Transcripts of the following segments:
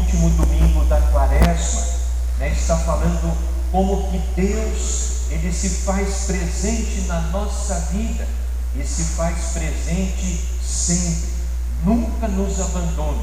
último domingo da Quaresma, né, está falando como que Deus, Ele se faz presente na nossa vida e se faz presente sempre, nunca nos abandona.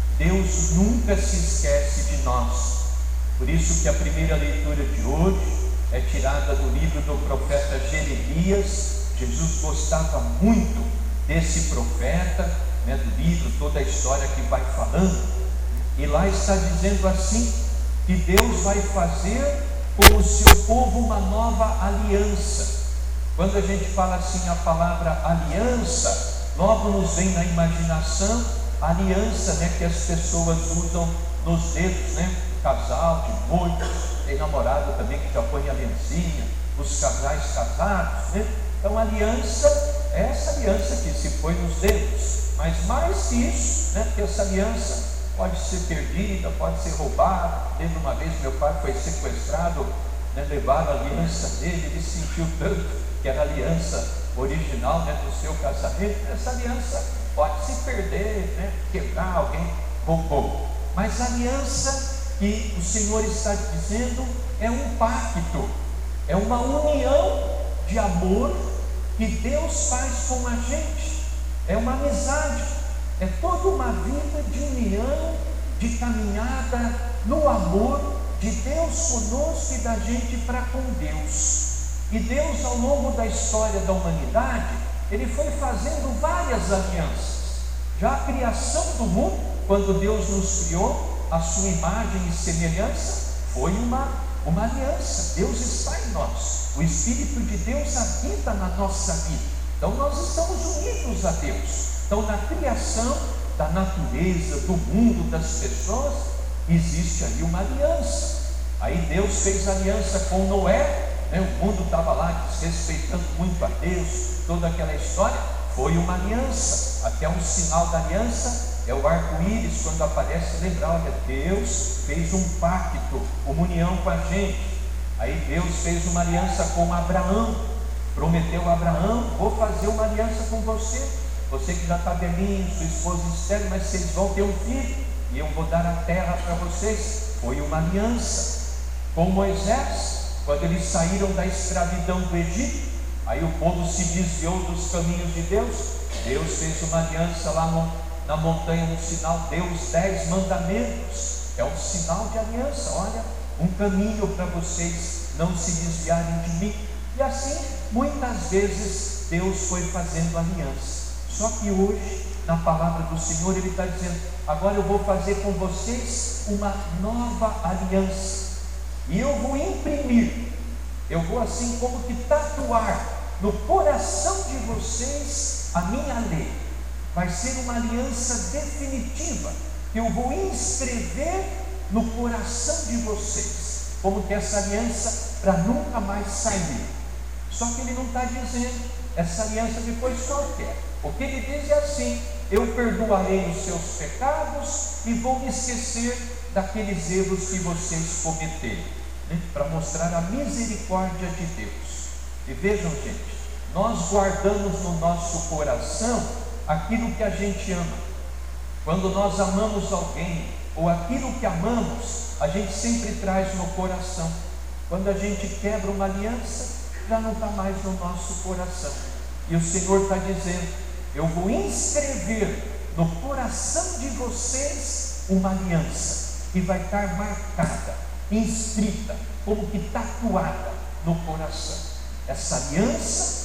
Deus nunca se esquece de nós. Por isso que a primeira leitura de hoje é tirada do livro do profeta Jeremias. Jesus gostava muito desse profeta, né, do livro, toda a história que vai falando, e lá está dizendo assim, que Deus vai fazer com o seu povo uma nova aliança. Quando a gente fala assim a palavra aliança, logo nos vem na imaginação a aliança, né, que as pessoas usam nos dedos, né? O casal de noivos, tem namorado também que já põe aliancinha, os casais casados, né? Então aliança é essa aliança que se põe nos dedos, mas mais que isso, né? Porque essa aliança pode ser perdida, pode ser roubada. Teve uma vez meu pai foi sequestrado, né? Levaram a aliança dele, ele sentiu tanto que era a aliança original, né, do seu casamento. Essa aliança pode se perder, né? Quebrar, alguém roubou. Mas a aliança que o Senhor está dizendo é um pacto, é uma união de amor que Deus faz com a gente, é uma amizade, é toda uma vida de união, de caminhada no amor de Deus conosco e da gente para com Deus. E Deus, ao longo da história da humanidade, Ele foi fazendo várias alianças. Já a criação do mundo, quando Deus nos criou, a sua imagem e semelhança, foi uma aliança. Deus está em nós, o Espírito de Deus habita na nossa vida, então nós estamos unidos a Deus. Então na criação da natureza, do mundo, das pessoas, existe ali uma aliança. Aí Deus fez aliança com Noé, né? O mundo estava lá desrespeitando muito a Deus, toda aquela história, foi uma aliança. Até um sinal da aliança é o arco-íris, quando aparece, lembrar, olha, Deus fez um pacto, uma união com a gente. Aí Deus fez uma aliança com Abraão, prometeu a Abraão, vou fazer uma aliança com você, você que já está velhinho, sua esposa estéril, mas vocês vão ter um filho, e eu vou dar a terra para vocês. Foi uma aliança. Com Moisés, quando eles saíram da escravidão do Egito, aí o povo se desviou dos caminhos de Deus, Deus fez uma aliança lá na montanha, no sinal, deu os 10 mandamentos, é um sinal de aliança, olha, um caminho para vocês não se desviarem de mim. E assim, muitas vezes, Deus foi fazendo aliança. Só que hoje, na palavra do Senhor, Ele está dizendo, agora eu vou fazer com vocês uma nova aliança, e eu vou imprimir, eu vou assim como que tatuar no coração de vocês a minha lei. Vai ser uma aliança definitiva, que eu vou inscrever no coração de vocês, como que essa aliança para nunca mais sair. Só que Ele não está dizendo essa aliança depois qualquer. O que Ele diz é assim, eu perdoarei os seus pecados e vou me esquecer daqueles erros que vocês cometeram, né? Para mostrar a misericórdia de Deus. E vejam, gente, nós guardamos no nosso coração aquilo que a gente ama. Quando nós amamos alguém, ou aquilo que amamos, a gente sempre traz no coração. Quando a gente quebra uma aliança, já não está mais no nosso coração. E o Senhor está dizendo, eu vou inscrever no coração de vocês uma aliança, que vai estar marcada, inscrita, como que tatuada no coração. Essa aliança,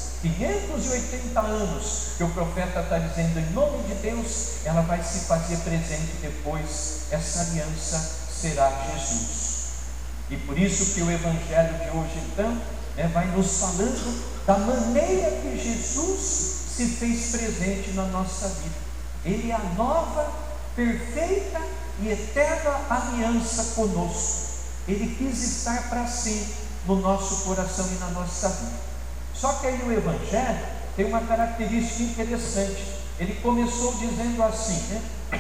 580 anos que o profeta está dizendo em nome de Deus, ela vai se fazer presente depois. Essa aliança será Jesus. E por isso que o Evangelho de hoje então, né, vai nos falando da maneira que Jesus se fez presente na nossa vida. Ele é a nova, perfeita e eterna aliança conosco. Ele quis estar para sempre no nosso coração e na nossa vida. Só que aí o Evangelho tem uma característica interessante. Ele começou dizendo assim, né?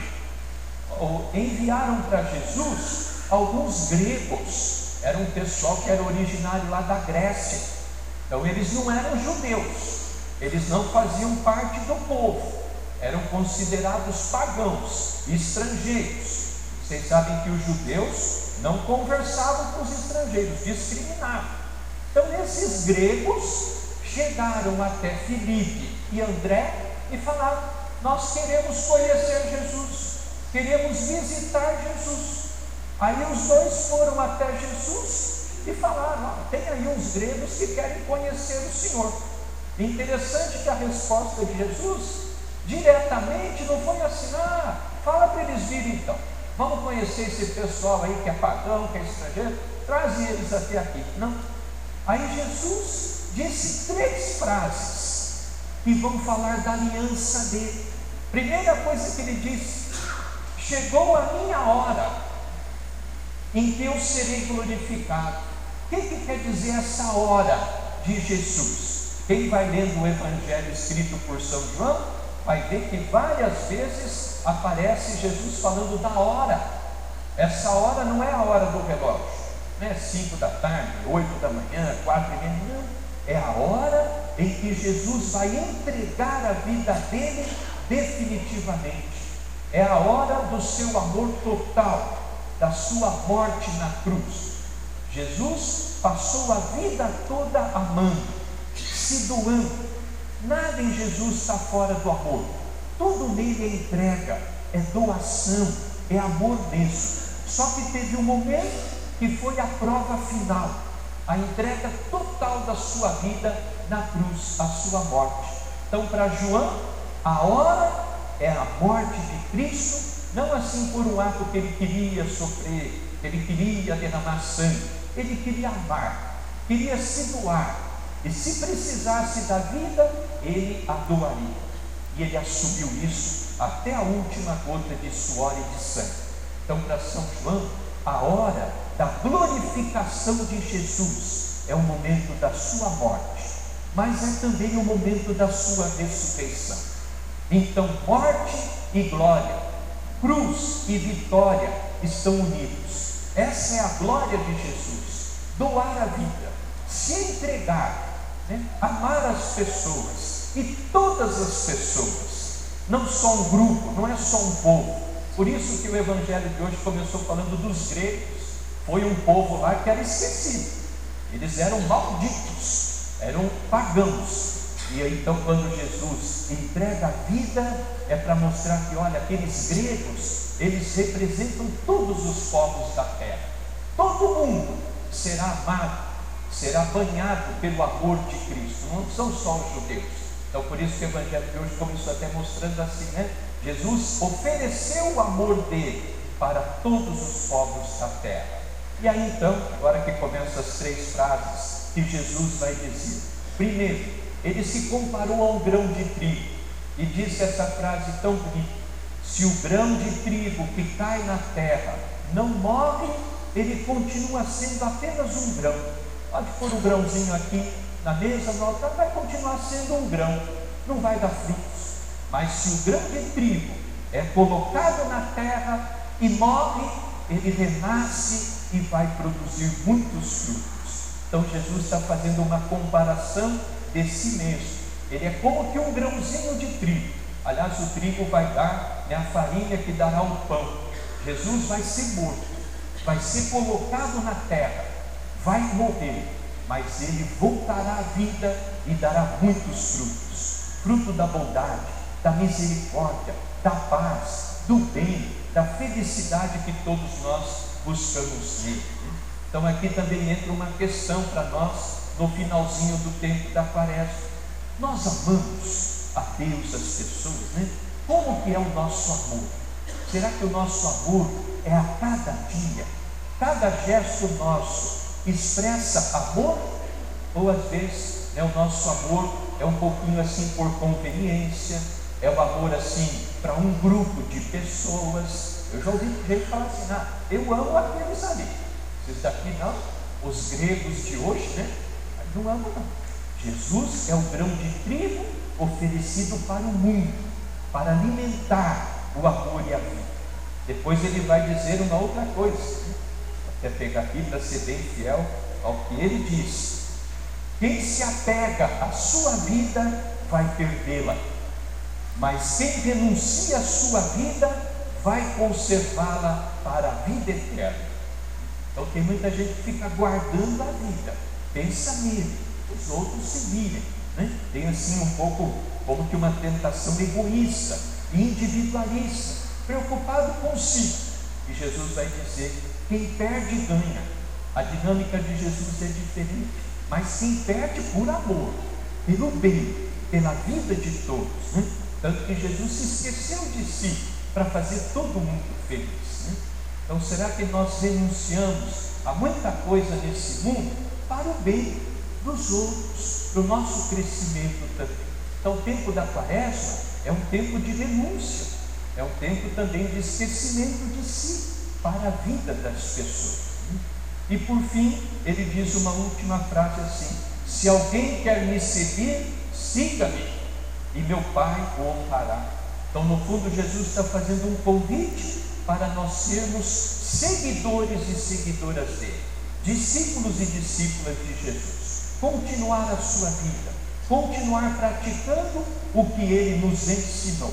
Enviaram para Jesus alguns gregos, era um pessoal que era originário lá da Grécia. Então eles não eram judeus, eles não faziam parte do povo, eram considerados pagãos, estrangeiros. Vocês sabem que os judeus não conversavam com os estrangeiros, discriminavam. Então esses gregos chegaram até Filipe e André e falaram: nós queremos conhecer Jesus, queremos visitar Jesus. Aí os dois foram até Jesus e falaram: tem aí uns gregos que querem conhecer o Senhor. Interessante que a resposta de Jesus diretamente não foi assim: fala para eles virem então, vamos conhecer esse pessoal aí que é pagão, que é estrangeiro, traz eles até aqui. Não. Aí Jesus disse 3 frases que vão falar da aliança dele. Primeira coisa que ele disse: chegou a minha hora em que eu serei glorificado. O que quer dizer essa hora de Jesus? Quem vai lendo o Evangelho escrito por São João vai ver que várias vezes aparece Jesus falando da hora. Essa hora não é a hora do relógio, não é 5 da tarde, 8 da manhã, 4 e meia, não. É a hora em que Jesus vai entregar a vida dele definitivamente. É a hora do seu amor total, da sua morte na cruz. Jesus passou a vida toda amando, se doando. Nada em Jesus está fora do amor. Tudo nele é entrega, é doação, é amor mesmo. Só que teve um momento que foi a prova final, a entrega total da sua vida na cruz, a sua morte. Então, para João, a hora é a morte de Cristo, não assim por um ato que ele queria sofrer, que ele queria derramar sangue. Ele queria amar, queria se doar, e se precisasse da vida, ele a doaria. E ele assumiu isso até a última gota de suor e de sangue. Então, para São João, a hora da glorificação de Jesus é o momento da sua morte, mas é também o momento da sua ressurreição. Então, morte e glória, cruz e vitória estão unidos. Essa é a glória de Jesus: doar a vida, se entregar, amar as pessoas, e todas as pessoas, não só um grupo, não é só um povo. Por isso que o Evangelho de hoje começou falando dos gregos. Foi um povo lá que era esquecido, eles eram malditos, eram pagãos. E aí, então, quando Jesus entrega a vida, é para mostrar que, olha, aqueles gregos, eles representam todos os povos da terra. Todo mundo será amado, será banhado pelo amor de Cristo, não são só os judeus. Então, por isso que o Evangelho de hoje começou até mostrando assim, Jesus ofereceu o amor dele para todos os povos da terra. E aí, então, agora que começam as 3 frases que Jesus vai dizer. Primeiro, ele se comparou a um grão de trigo e disse essa frase tão bonita: se o grão de trigo que cai na terra não morre, ele continua sendo apenas um grão. Pode pôr um grãozinho aqui na mesa, no altar, vai continuar sendo um grão, não vai dar frutos. Mas se o grão de trigo é colocado na terra e morre, ele renasce e vai produzir muitos frutos. Então Jesus está fazendo uma comparação de si mesmo. Ele é como que um grãozinho de trigo. Aliás, o trigo vai dar a farinha que dará o pão. Jesus vai ser morto, vai ser colocado na terra, vai morrer, mas ele voltará à vida e dará muitos frutos. Fruto da bondade, da misericórdia, da paz, do bem, da felicidade que todos nós buscamos nele. Então aqui também entra uma questão para nós no finalzinho do tempo da Quaresma. Nós amamos a Deus, as pessoas, Como que é o nosso amor? Será que o nosso amor é a cada dia? Cada gesto nosso expressa amor? Ou às vezes o nosso amor é um pouquinho assim por conveniência, é o amor assim para um grupo de pessoas? Eu já ouvi gente falar assim: eu amo aqueles ali, esses daqui não, os gregos de hoje, não amo não. Jesus é o grão de trigo oferecido para o mundo, para alimentar o amor e a vida. Depois ele vai dizer uma outra coisa, até pegar aqui para ser bem fiel ao que ele diz: quem se apega à sua vida vai perdê-la, mas quem renuncia à sua vida vai conservá-la para a vida eterna. Então tem muita gente que fica guardando a vida, pensa nele, os outros se virem, né? Tem assim um pouco como que uma tentação egoísta, individualista, preocupado consigo. E Jesus vai dizer: quem perde ganha. A dinâmica de Jesus é diferente, mas quem perde por amor, pelo bem, pela vida de todos, né? Tanto que Jesus se esqueceu de si para fazer todo mundo feliz, né? Então será que nós renunciamos a muita coisa nesse mundo para o bem dos outros, para o nosso crescimento também? Então o tempo da Quaresma é um tempo de renúncia, é um tempo também de esquecimento de si para a vida das pessoas, né? E por fim, ele diz uma última frase assim: se alguém quer me seguir, siga-me, e meu Pai o honrará. Então no fundo Jesus está fazendo um convite para nós sermos seguidores e seguidoras dele, discípulos e discípulas de Jesus, continuar a sua vida, continuar praticando o que ele nos ensinou.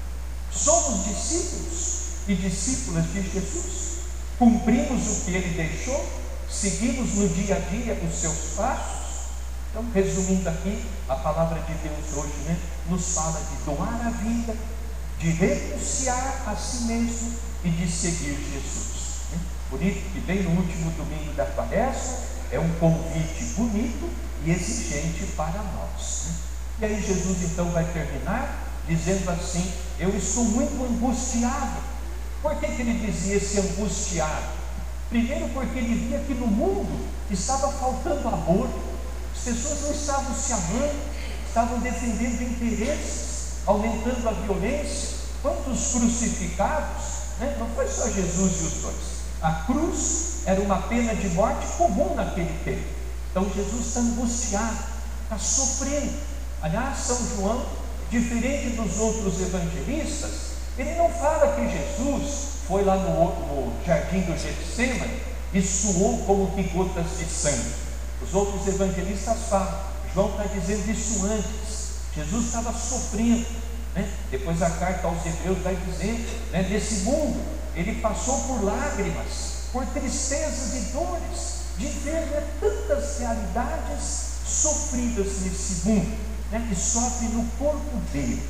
Somos discípulos e discípulas de Jesus, cumprimos o que ele deixou, seguimos no dia a dia os seus passos. Então, resumindo aqui, a palavra de Deus hoje, né, nos fala de doar a vida, de renunciar a si mesmo e de seguir Jesus, né? Bonito que bem no último domingo da Quaresma é um convite bonito e exigente para nós, né? E aí Jesus então vai terminar dizendo assim: eu estou muito angustiado. Por que ele dizia esse angustiado? Primeiro porque ele via que no mundo estava faltando amor, as pessoas não estavam se amando, estavam defendendo interesses, aumentando a violência. Quantos crucificados, né? Não foi só Jesus e os dois. A cruz era uma pena de morte comum naquele tempo. Então Jesus está angustiado, está sofrendo. Aliás, São João, diferente dos outros evangelistas, ele não fala que Jesus foi lá no jardim do Getsêmani e suou como que gotas de sangue. Os outros evangelistas falam, João está dizendo isso antes. Jesus estava sofrendo, né? Depois a carta aos Hebreus vai dizer, né, nesse mundo ele passou por lágrimas, por tristezas e dores, de ver, né, tantas realidades sofridas nesse mundo, né, que sofre no corpo dele.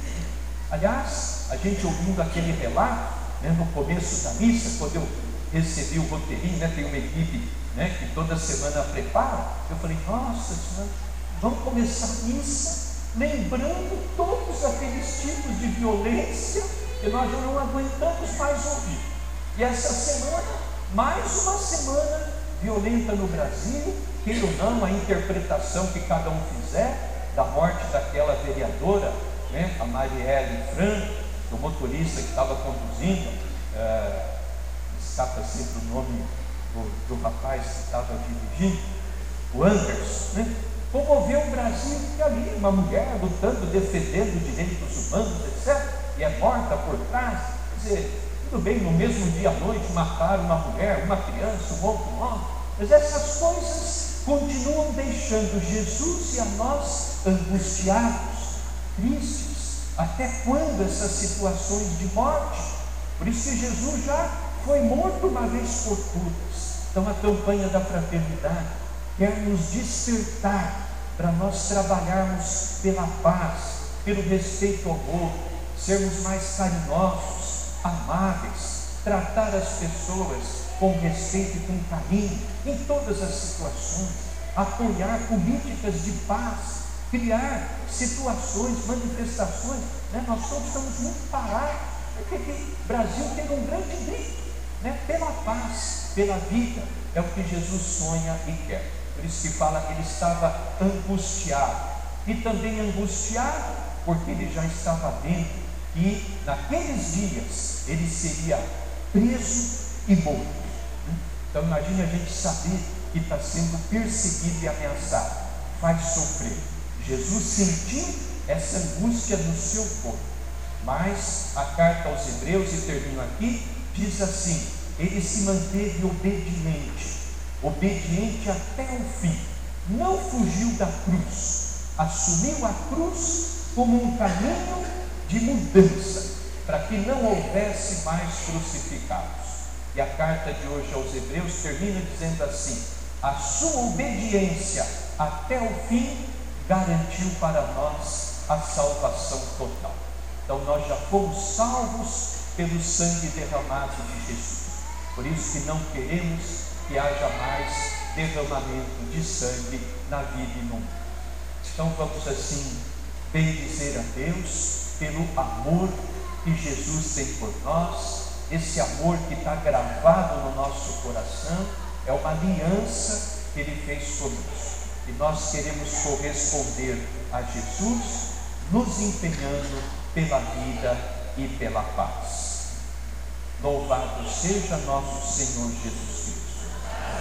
Aliás, a gente ouvindo aquele relato, né, no começo da missa, quando eu recebi o roteirinho, né, tem uma equipe, né, que toda semana prepara, eu falei: nossa Senhora, vamos começar a missa lembrando todos aqueles tipos de violência que nós já não aguentamos mais ouvir. E essa semana, mais uma semana violenta no Brasil, queira ou não, a interpretação que cada um fizer da morte daquela vereadora, né, a Marielle Franco, do motorista que estava conduzindo, escapa sempre o nome do rapaz que estava dirigindo, o Anderson, né? Comoveu o Brasil, que ali uma mulher lutando, defendendo direitos humanos, etc., e é morta por trás. Quer dizer, tudo bem, no mesmo dia à noite mataram uma mulher, uma criança, um outro homem, mas essas coisas continuam deixando Jesus e a nós angustiados, tristes. Até quando essas situações de morte? Por isso que Jesus já foi morto uma vez por todas. Então a campanha da fraternidade quer nos despertar para nós trabalharmos pela paz, pelo respeito ao outro, sermos mais carinhosos, amáveis, tratar as pessoas com respeito e com carinho em todas as situações, apoiar políticas de paz, criar situações, manifestações, né? Nós todos estamos muito parados, porque o Brasil tem um grande grito, né? Pela paz, pela vida, é o que Jesus sonha e quer. Por isso que fala que ele estava angustiado, e também angustiado porque ele já estava vendo que naqueles dias ele seria preso e morto. Então imagine a gente saber que está sendo perseguido e ameaçado, faz sofrer. Jesus sentiu essa angústia no seu corpo, mas a carta aos Hebreus, e termino aqui, diz assim: ele se manteve obediente até o fim, não fugiu da cruz, assumiu a cruz como um caminho de mudança. para que não houvesse mais crucificados. E a carta de hoje aos Hebreus termina dizendo assim: a sua obediência até o fim garantiu para nós a salvação total. Então nós já fomos salvos pelo sangue derramado de Jesus. Por isso que não queremos que haja mais derramamento de sangue na vida e no mundo. Então vamos assim bendizer a Deus pelo amor que Jesus tem por nós. Esse amor que está gravado no nosso coração é uma aliança que Ele fez conosco. E nós queremos corresponder a Jesus, nos empenhando pela vida e pela paz. Louvado seja nosso Senhor Jesus Cristo.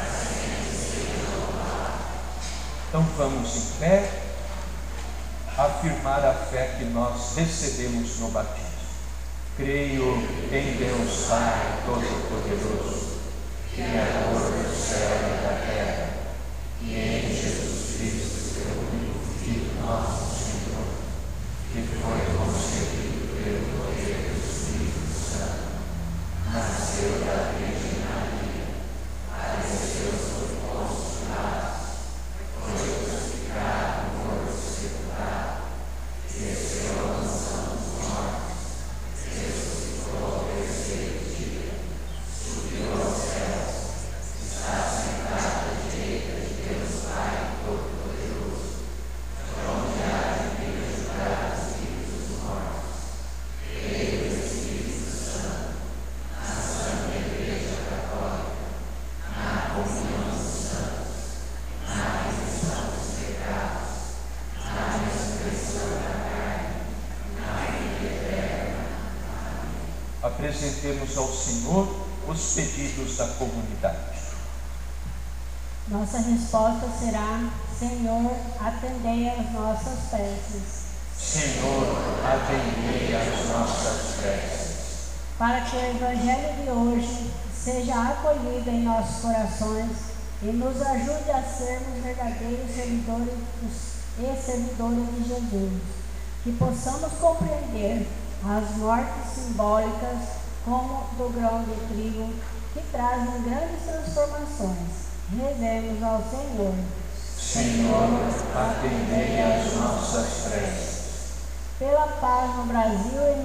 Então vamos em pé afirmar a fé que nós recebemos no batismo. Creio em Deus Pai Todo-Poderoso, Criador do céu e da terra, e em Jesus Cristo, seu único Filho, nosso Senhor, que foi concebido pelo poder do Espírito Santo, nasceu da Virgem Maria, padeceu sob Pôncio Pilatos, foi crucificado, morto e sepultado, desceu à mansão dos mortos, ressuscitou ao terceiro dia, subiu aos céus, está sentado à direita de Deus Pai Todo-Poderoso, de onde há de vir julgar os vivos e os mortos. Creio no Espírito Santo, na Santa Igreja Católica, na comunhão dos santos, na remissão dos pecados, na ressurreição da carne, na vida eterna. Amém. Apresentemos ao Senhor os pedidos da comunidade. Nossa resposta será: Senhor, atendei às nossas preces. Senhor, atendei às nossas preces. Para que o Evangelho de hoje seja acolhido em nossos corações e nos ajude a sermos verdadeiros servidores e servidoras de Jesus. Que possamos compreender as mortes simbólicas como do grão de trigo, que trazem grandes transformações. Rezemos ao Senhor. Senhor, atendei às nossas preces. Pela paz no Brasil e